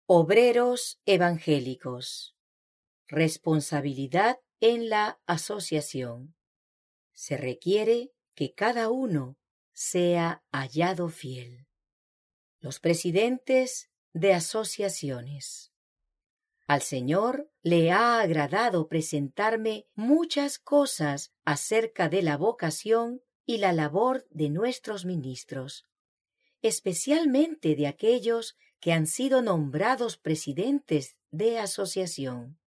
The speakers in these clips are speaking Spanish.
Obreros evangélicos. Responsabilidad en la asociación. Se requiere que cada uno sea hallado fiel. Los presidentes de asociaciones. Al Señor le ha agradado presentarme muchas cosas acerca de la vocación y la labor de nuestros ministros, especialmente de aquellos que han sido nombrados presidentes de asociación.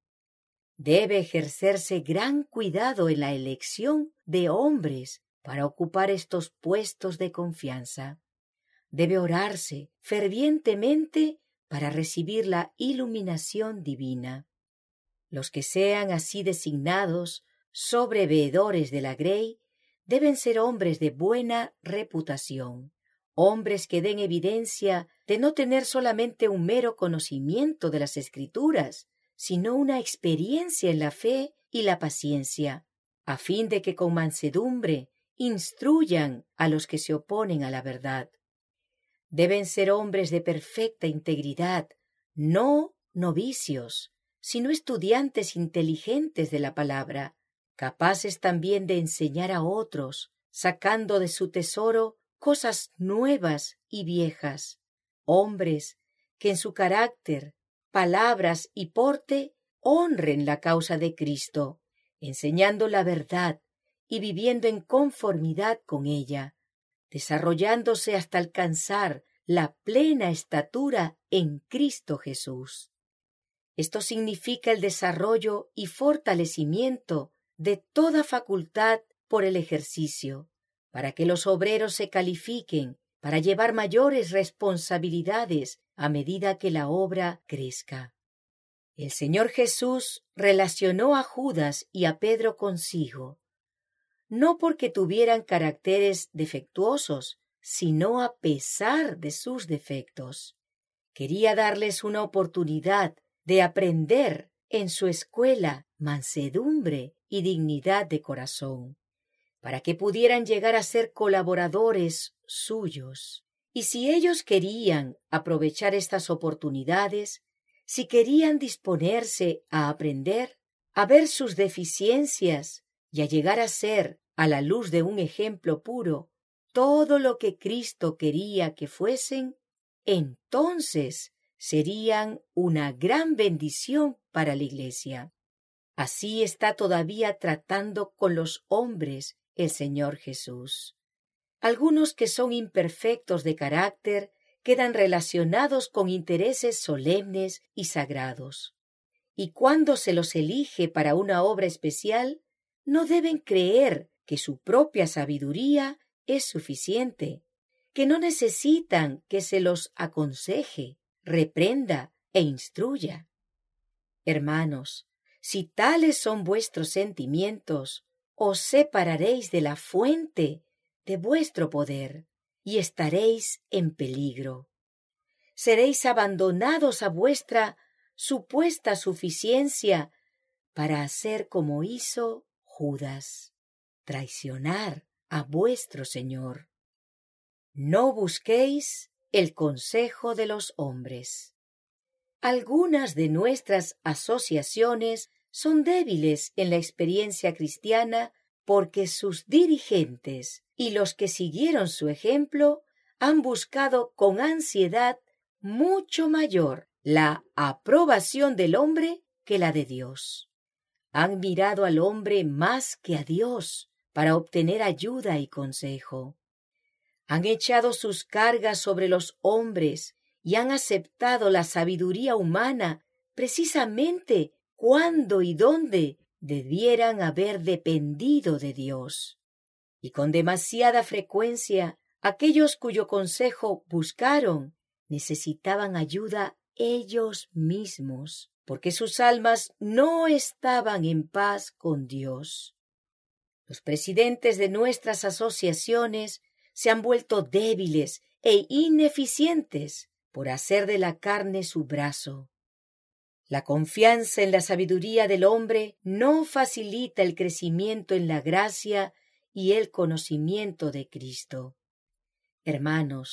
Debe ejercerse gran cuidado en la elección de hombres para ocupar estos puestos de confianza. Debe orarse fervientemente para recibir la iluminación divina. Los que sean así designados sobreveedores de la grey deben ser hombres de buena reputación, hombres que den evidencia de no tener solamente un mero conocimiento de las Escrituras, sino una experiencia en la fe y la paciencia, a fin de que con mansedumbre instruyan a los que se oponen a la verdad. Deben ser hombres de perfecta integridad, no novicios, sino estudiantes inteligentes de la palabra, capaces también de enseñar a otros, sacando de su tesoro cosas nuevas y viejas, hombres que en su carácter, palabras y porte honren la causa de Cristo, enseñando la verdad y viviendo en conformidad con ella, desarrollándose hasta alcanzar la plena estatura en Cristo Jesús. Esto significa el desarrollo y fortalecimiento de toda facultad por el ejercicio, para que los obreros se califiquen para llevar mayores responsabilidades a medida que la obra crezca. El Señor Jesús relacionó a Judas y a Pedro consigo, no porque tuvieran caracteres defectuosos, sino a pesar de sus defectos. Quería darles una oportunidad de aprender en su escuela mansedumbre y dignidad de corazón, para que pudieran llegar a ser colaboradores suyos. Y si ellos querían aprovechar estas oportunidades, si querían disponerse a aprender, a ver sus deficiencias y a llegar a ser, a la luz de un ejemplo puro, todo lo que Cristo quería que fuesen, entonces serían una gran bendición para la Iglesia. Así está todavía tratando con los hombres el Señor Jesús. Algunos que son imperfectos de carácter quedan relacionados con intereses solemnes y sagrados. Y cuando se los elige para una obra especial, no deben creer que su propia sabiduría es suficiente, que no necesitan que se los aconseje, reprenda e instruya. Hermanos, si tales son vuestros sentimientos, os separaréis de la fuente de vuestro poder y estaréis en peligro. Seréis abandonados a vuestra supuesta suficiencia para hacer como hizo Judas, traicionar a vuestro Señor. No busquéis el consejo de los hombres. Algunas de nuestras asociaciones son débiles en la experiencia cristiana porque sus dirigentes y los que siguieron su ejemplo han buscado con ansiedad mucho mayor la aprobación del hombre que la de Dios. Han mirado al hombre más que a Dios para obtener ayuda y consejo. Han echado sus cargas sobre los hombres y han aceptado la sabiduría humana precisamente cuando y dónde debieran haber dependido de Dios. Y con demasiada frecuencia, aquellos cuyo consejo buscaron necesitaban ayuda ellos mismos, porque sus almas no estaban en paz con Dios. Los presidentes de nuestras asociaciones se han vuelto débiles e ineficientes por hacer de la carne su brazo. La confianza en la sabiduría del hombre no facilita el crecimiento en la gracia y el conocimiento de Cristo. Hermanos,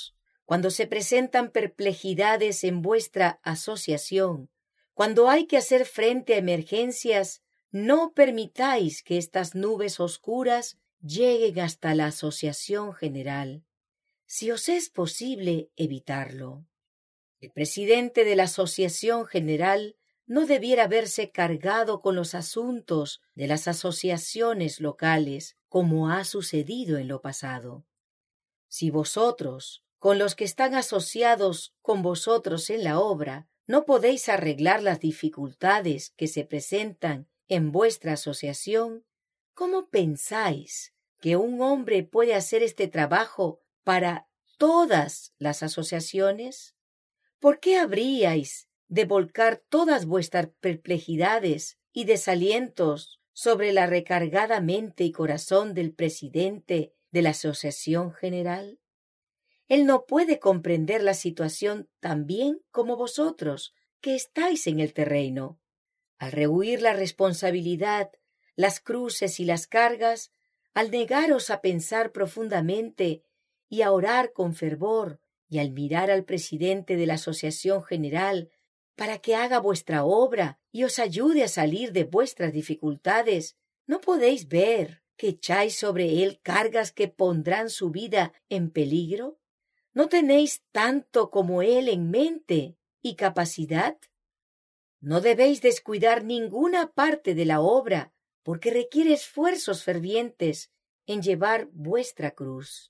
Cuando se presentan perplejidades en vuestra asociación, cuando hay que hacer frente a emergencias, no permitáis que estas nubes oscuras lleguen hasta la asociación general, si os es posible evitarlo. El presidente de la asociación general no debiera verse cargado con los asuntos de las asociaciones locales, como ha sucedido en lo pasado. Si vosotros, con los que están asociados con vosotros en la obra, no podéis arreglar las dificultades que se presentan en vuestra asociación, ¿cómo pensáis que un hombre puede hacer este trabajo para todas las asociaciones? ¿Por qué habríais de volcar todas vuestras perplejidades y desalientos sobre la recargada mente y corazón del presidente de la Asociación General? Él no puede comprender la situación tan bien como vosotros, que estáis en el terreno. Al rehuir la responsabilidad, las cruces y las cargas, al negaros a pensar profundamente y a orar con fervor, y al mirar al presidente de la Asociación General para que haga vuestra obra y os ayude a salir de vuestras dificultades, ¿no podéis ver que echáis sobre él cargas que pondrán su vida en peligro? ¿No tenéis tanto como él en mente y capacidad? No debéis descuidar ninguna parte de la obra, porque requiere esfuerzos fervientes en llevar vuestra cruz.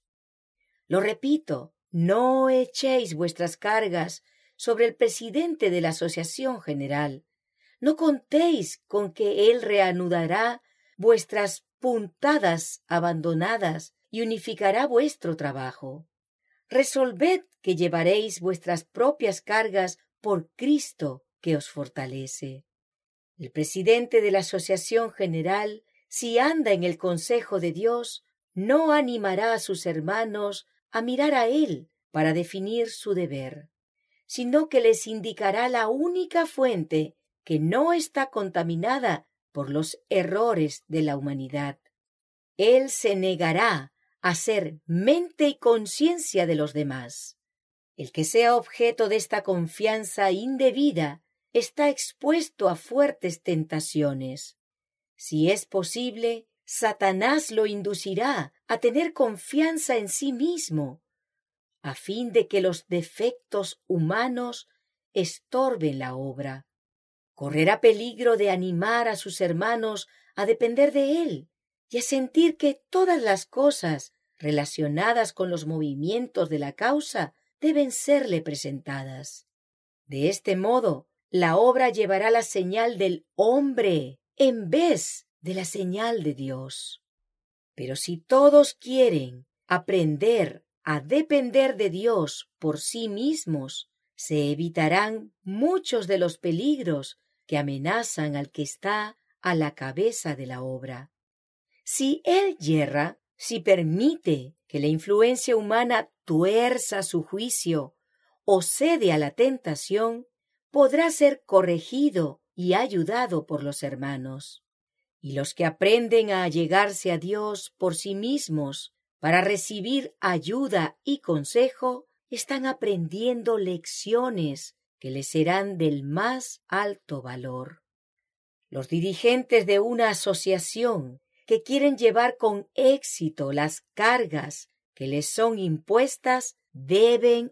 Lo repito, no echéis vuestras cargas sobre el presidente de la Asociación General. No contéis con que él reanudará vuestras puntadas abandonadas y unificará vuestro trabajo. Resolved que llevaréis vuestras propias cargas por Cristo que os fortalece. El presidente de la Asociación General, si anda en el consejo de Dios, no animará a sus hermanos a mirar a él para definir su deber, sino que les indicará la única fuente que no está contaminada por los errores de la humanidad. Él se negará a ser mente y conciencia de los demás. El que sea objeto de esta confianza indebida está expuesto a fuertes tentaciones. Si es posible, Satanás lo inducirá a tener confianza en sí mismo, a fin de que los defectos humanos estorben la obra. Correrá peligro de animar a sus hermanos a depender de él y a sentir que todas las cosas relacionadas con los movimientos de la causa deben serle presentadas. De este modo, la obra llevará la señal del hombre en vez de la señal de Dios. Pero si todos quieren aprender a depender de Dios por sí mismos, se evitarán muchos de los peligros que amenazan al que está a la cabeza de la obra. Si él yerra, si permite que la influencia humana tuerza su juicio o cede a la tentación, podrá ser corregido y ayudado por los hermanos. Y los que aprenden a allegarse a Dios por sí mismos para recibir ayuda y consejo, están aprendiendo lecciones que les serán del más alto valor. Los dirigentes de una asociación que quieren llevar con éxito las cargas que les son impuestas deben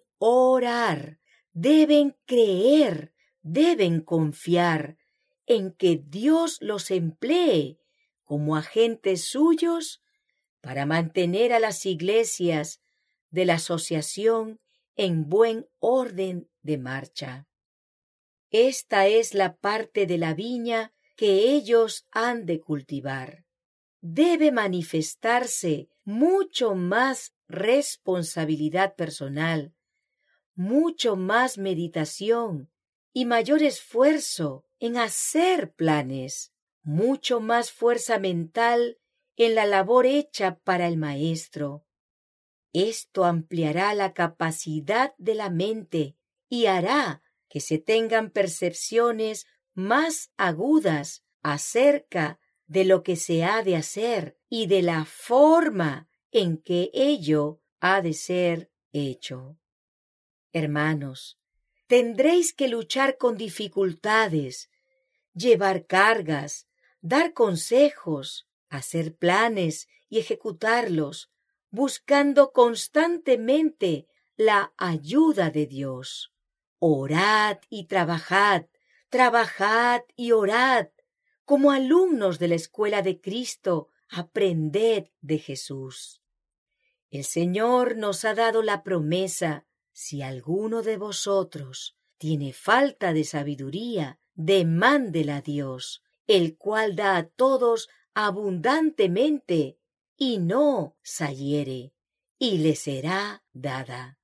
orar, deben creer, deben confiar en que Dios los emplee como agentes suyos para mantener a las iglesias de la asociación en buen orden de marcha. Esta es la parte de la viña que ellos han de cultivar. Debe manifestarse mucho más responsabilidad personal, mucho más meditación y mayor esfuerzo en hacer planes, mucho más fuerza mental en la labor hecha para el maestro. Esto ampliará la capacidad de la mente y hará que se tengan percepciones más agudas acerca de lo que se ha de hacer y de la forma en que ello ha de ser hecho. Hermanos, tendréis que luchar con dificultades, llevar cargas, dar consejos, hacer planes y ejecutarlos, buscando constantemente la ayuda de Dios. Orad y trabajad, trabajad y orad. Como alumnos de la escuela de Cristo, aprended de Jesús. El Señor nos ha dado la promesa: si alguno de vosotros tiene falta de sabiduría, demándela a Dios, el cual da a todos abundantemente, y no zahiere, y le será dada.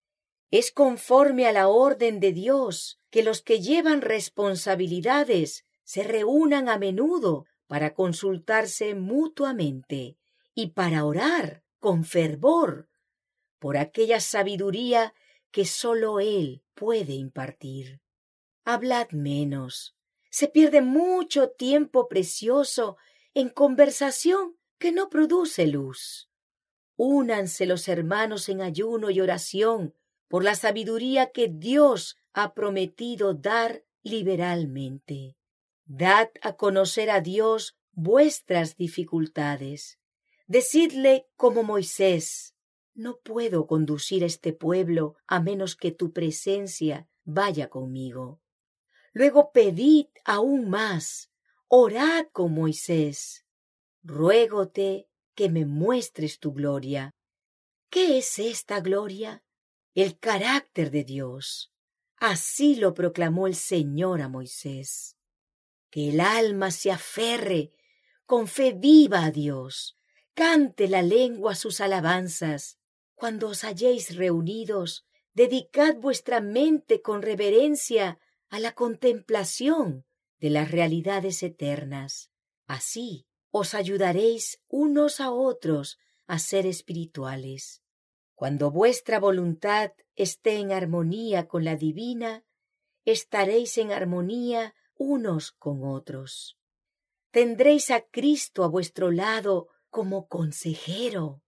Es conforme a la orden de Dios que los que llevan responsabilidades se reúnan a menudo para consultarse mutuamente y para orar con fervor por aquella sabiduría que sólo Él puede impartir. Hablad menos. Se pierde mucho tiempo precioso en conversación que no produce luz. Únanse los hermanos en ayuno y oración por la sabiduría que Dios ha prometido dar liberalmente. Dad a conocer a Dios vuestras dificultades. Decidle como Moisés: no puedo conducir este pueblo a menos que tu presencia vaya conmigo. Luego pedid aún más, orad con Moisés: ruégote que me muestres tu gloria. ¿Qué es esta gloria? El carácter de Dios. Así lo proclamó el Señor a Moisés. Que el alma se aferre con fe viva a Dios, cante la lengua sus alabanzas. Cuando os halléis reunidos, dedicad vuestra mente con reverencia a la contemplación de las realidades eternas. Así os ayudaréis unos a otros a ser espirituales. Cuando vuestra voluntad esté en armonía con la divina, estaréis en armonía unos con otros. Tendréis a Cristo a vuestro lado como consejero.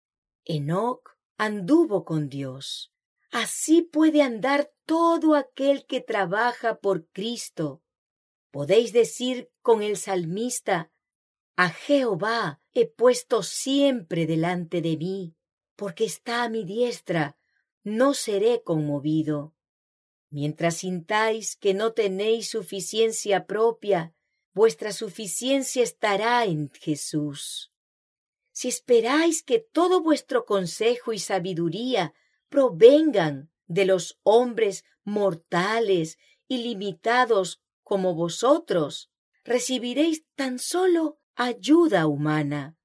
Enoc anduvo con Dios. Así puede andar todo aquel que trabaja por Cristo. Podéis decir con el salmista: a Jehová he puesto siempre delante de mí, porque está a mi diestra, no seré conmovido. Mientras sintáis que no tenéis suficiencia propia, vuestra suficiencia estará en Jesús. Si esperáis que todo vuestro consejo y sabiduría provengan de los hombres mortales y limitados como vosotros, recibiréis tan solo ayuda humana.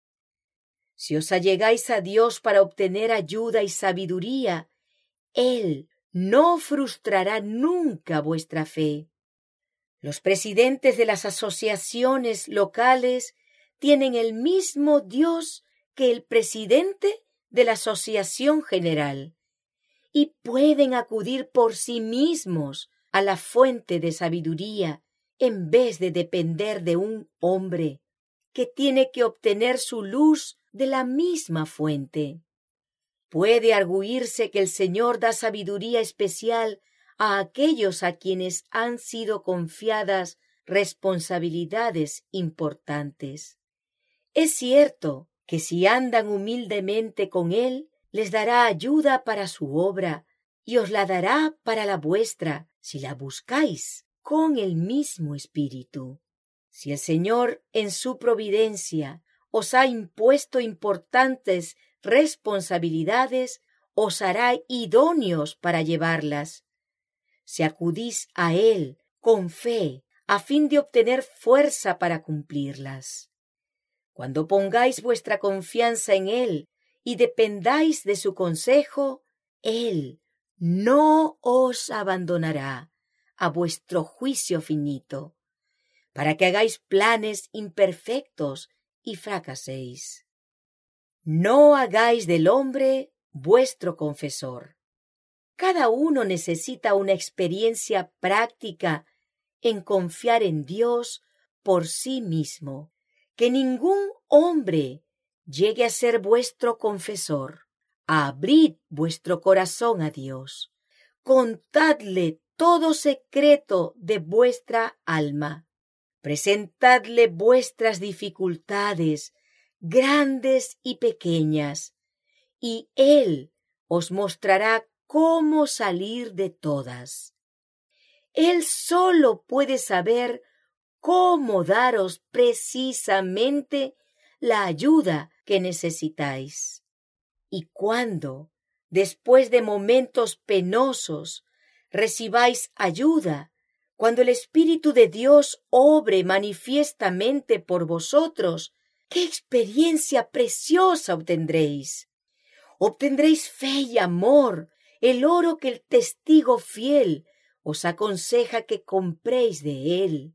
Si os allegáis a Dios para obtener ayuda y sabiduría, Él no frustrará nunca vuestra fe. Los presidentes de las asociaciones locales tienen el mismo Dios que el presidente de la asociación general y pueden acudir por sí mismos a la fuente de sabiduría en vez de depender de un hombre que tiene que obtener su luz de la misma fuente. Puede argüirse que el Señor da sabiduría especial a aquellos a quienes han sido confiadas responsabilidades importantes. Es cierto que si andan humildemente con Él, les dará ayuda para su obra y os la dará para la vuestra, si la buscáis con el mismo espíritu. Si el Señor en su providencia os ha impuesto importantes responsabilidades, os hará idóneos para llevarlas. Si acudís a Él con fe, a fin de obtener fuerza para cumplirlas. Cuando pongáis vuestra confianza en Él y dependáis de su consejo, Él no os abandonará a vuestro juicio finito, para que hagáis planes imperfectos y fracaséis. No hagáis del hombre vuestro confesor. Cada uno necesita una experiencia práctica en confiar en Dios por sí mismo. Que ningún hombre llegue a ser vuestro confesor, abrid vuestro corazón a Dios. Contadle todo secreto de vuestra alma. Presentadle vuestras dificultades, grandes y pequeñas, y Él os mostrará cómo salir de todas. Él solo puede saber cómo daros precisamente la ayuda que necesitáis. Y cuando, después de momentos penosos, recibáis ayuda, cuando el Espíritu de Dios obre manifiestamente por vosotros, ¡qué experiencia preciosa obtendréis! Obtendréis fe y amor, el oro que el testigo fiel os aconseja que compréis de él.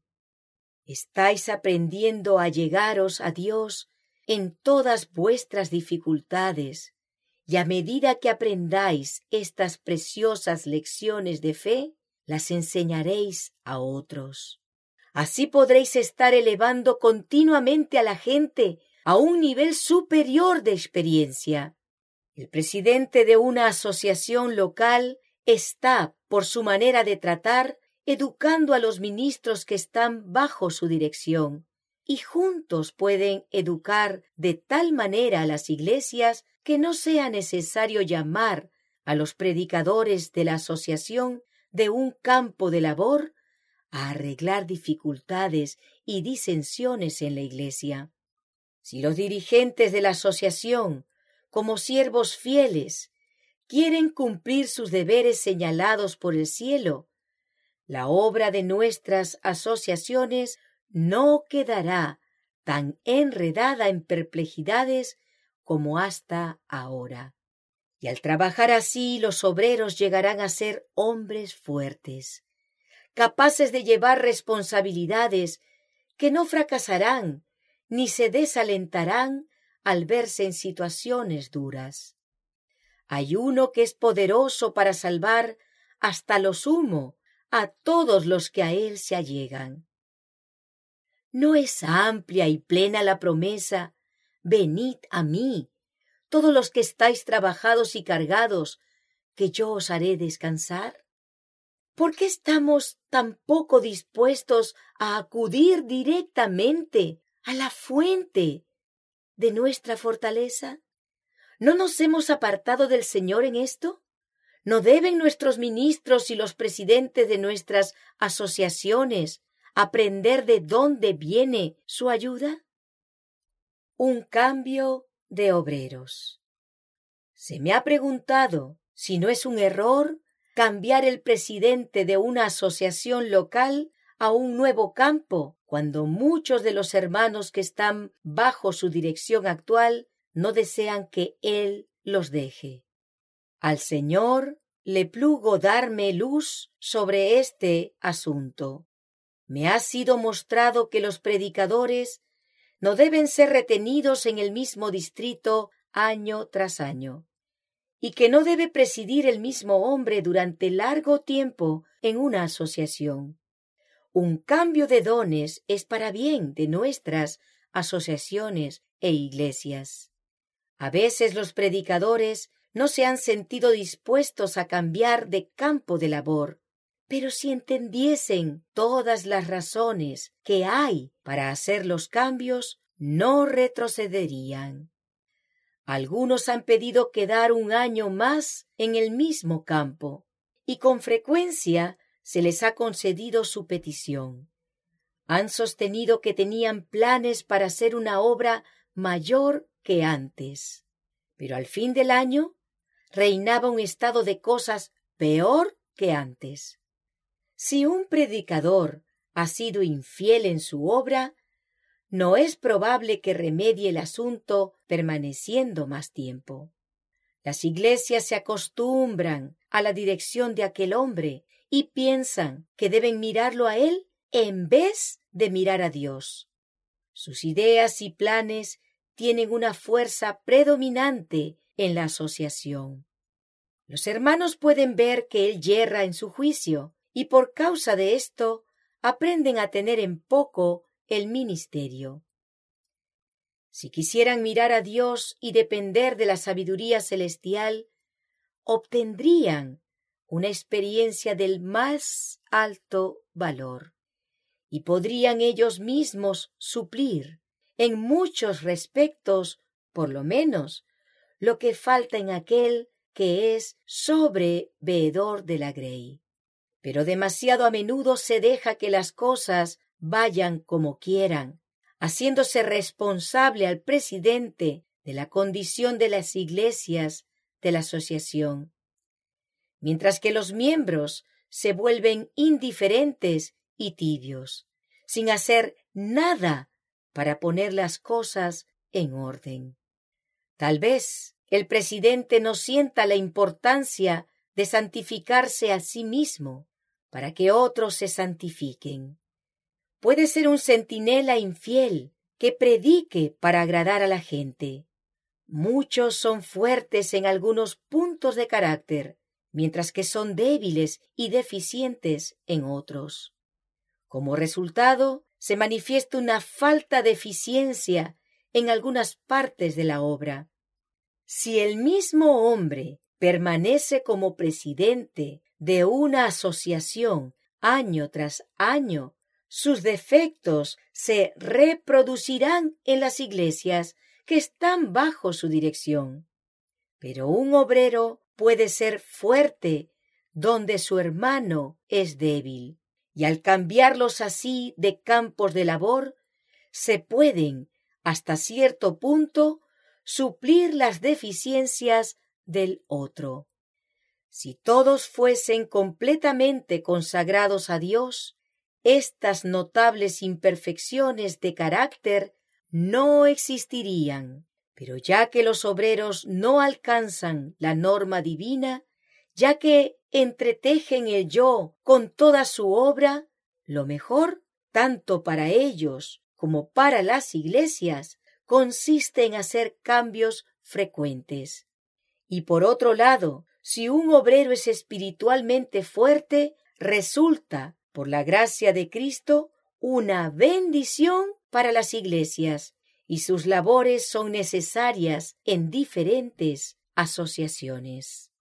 Estáis aprendiendo a llegaros a Dios en todas vuestras dificultades, y a medida que aprendáis estas preciosas lecciones de fe, las enseñaréis a otros. Así podréis estar elevando continuamente a la gente a un nivel superior de experiencia. El presidente de una asociación local está, por su manera de tratar, educando a los ministros que están bajo su dirección, y juntos pueden educar de tal manera a las iglesias que no sea necesario llamar a los predicadores de la asociación de un campo de labor a arreglar dificultades y disensiones en la iglesia. Si los dirigentes de la asociación, como siervos fieles, quieren cumplir sus deberes señalados por el cielo, la obra de nuestras asociaciones no quedará tan enredada en perplejidades como hasta ahora. Y al trabajar así, los obreros llegarán a ser hombres fuertes, capaces de llevar responsabilidades que no fracasarán ni se desalentarán al verse en situaciones duras. Hay uno que es poderoso para salvar hasta lo sumo a todos los que a él se allegan. ¿No es amplia y plena la promesa? Venid a mí, todos los que estáis trabajados y cargados, que yo os haré descansar. ¿Por qué estamos tan poco dispuestos a acudir directamente a la fuente de nuestra fortaleza? ¿No nos hemos apartado del Señor en esto? ¿No deben nuestros ministros y los presidentes de nuestras asociaciones aprender de dónde viene su ayuda? Un cambio de obreros. Se me ha preguntado si no es un error cambiar el presidente de una asociación local a un nuevo campo, cuando muchos de los hermanos que están bajo su dirección actual no desean que él los deje. Al Señor le plugo darme luz sobre este asunto. Me ha sido mostrado que los predicadores no deben ser retenidos en el mismo distrito año tras año, y que no debe presidir el mismo hombre durante largo tiempo en una asociación. Un cambio de dones es para bien de nuestras asociaciones e iglesias. A veces los predicadores no se han sentido dispuestos a cambiar de campo de labor, pero si entendiesen todas las razones que hay para hacer los cambios, no retrocederían. Algunos han pedido quedar un año más en el mismo campo, y con frecuencia se les ha concedido su petición. Han sostenido que tenían planes para hacer una obra mayor que antes, pero al fin del año reinaba un estado de cosas peor que antes. Si un predicador ha sido infiel en su obra, no es probable que remedie el asunto permaneciendo más tiempo. Las iglesias se acostumbran a la dirección de aquel hombre y piensan que deben mirarlo a él en vez de mirar a Dios. Sus ideas y planes tienen una fuerza predominante en la asociación. Los hermanos pueden ver que él yerra en su juicio y por causa de esto aprenden a tener en poco el ministerio. Si quisieran mirar a Dios y depender de la sabiduría celestial, obtendrían una experiencia del más alto valor y podrían ellos mismos suplir en muchos respectos, por lo menos, lo que falta en aquel que es sobreveedor de la grey. Pero demasiado a menudo se deja que las cosas vayan como quieran, haciéndose responsable al presidente de la condición de las iglesias de la asociación, mientras que los miembros se vuelven indiferentes y tibios, sin hacer nada para poner las cosas en orden. Tal vez el presidente no sienta la importancia de santificarse a sí mismo para que otros se santifiquen. Puede ser un centinela infiel que predique para agradar a la gente. Muchos son fuertes en algunos puntos de carácter, mientras que son débiles y deficientes en otros. Como resultado, se manifiesta una falta de eficiencia en algunas partes de la obra. Si el mismo hombre permanece como presidente de una asociación año tras año, sus defectos se reproducirán en las iglesias que están bajo su dirección. Pero un obrero puede ser fuerte donde su hermano es débil, y al cambiarlos así de campos de labor, se pueden, hasta cierto punto, suplir las deficiencias del otro. Si todos fuesen completamente consagrados a Dios, estas notables imperfecciones de carácter no existirían. Pero ya que los obreros no alcanzan la norma divina, ya que entretejen el yo con toda su obra, lo mejor, tanto para ellos como para las iglesias, consiste en hacer cambios frecuentes. Y por otro lado, si un obrero es espiritualmente fuerte, resulta, por la gracia de Cristo, una bendición para las iglesias, y sus labores son necesarias en diferentes asociaciones.